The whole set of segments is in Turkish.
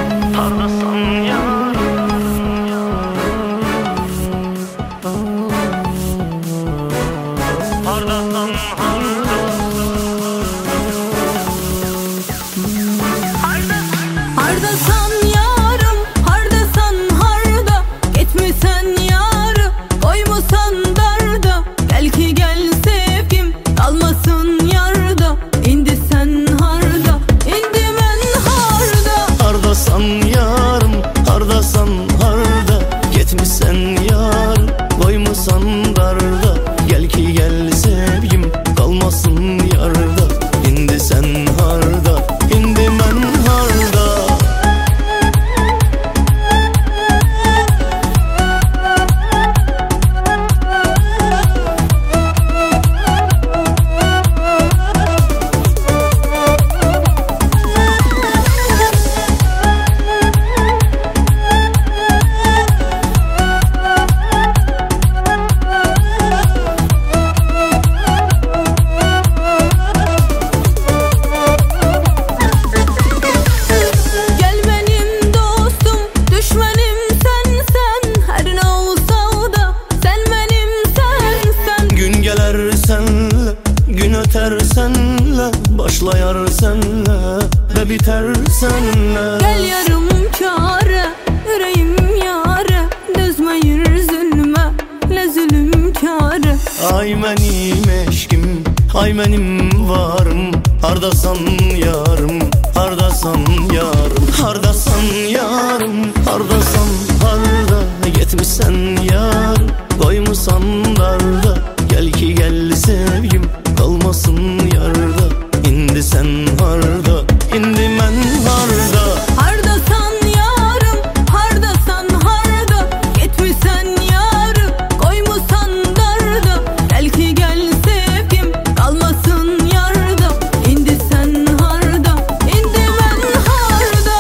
hardasan yarım, hardasan harda, hardasan yarım, hardasan harda, gitmesen yarı, koymusan darda. Gel ki gel sevgim, kalmasın yarda. İndi sen harda, indi men harda. Hardasan yarım, hardasan harda, gitmişsen yarım, koymusan darda. Gel ki gel sevgim, kalmasın yarda. İndi sen harda, indi men harda. Gün öter senle, başlayar senle ve biter senle. Gel yarım kâre, yüreğim yâre, dözmeyir zulme, ne zulüm kâre. Ay benim eşkim, ay benim varım, hardasan yarım, hardasan yarım, hardasan yarım, hardasan harda, gitmişsen yarım, koymusan darda. Gel ki gel sevgim, kalmasın yarda. İndi sen harda, indi men harda. Hardasan yarım, hardasan harda, gitmişsen yarı, koymusan darda. Gel ki gel sevgim, kalmasın yarda. İndi sen harda, indi men harda.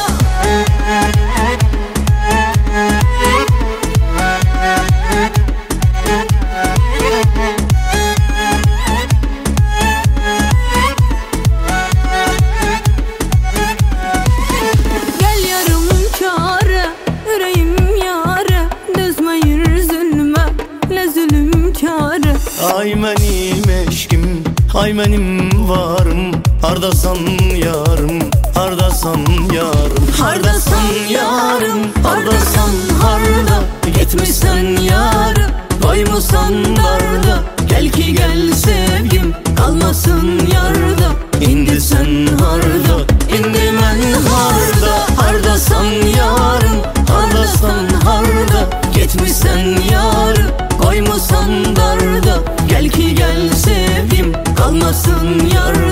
Ay benim eşkim, ay benim varım, hardasan yarım, hardasan yarım, hardasan yarım, hardasan harda, gitmişsen yarı, koymusan darda. Gel ki gel sevgim, kalmasın yarda. İndi sen harda, indi men harda. Hardasan yarım, hardasan harda, gitmişsen yarı, koymusan darda. Gel ki gel sevgim, kalmasın yarda.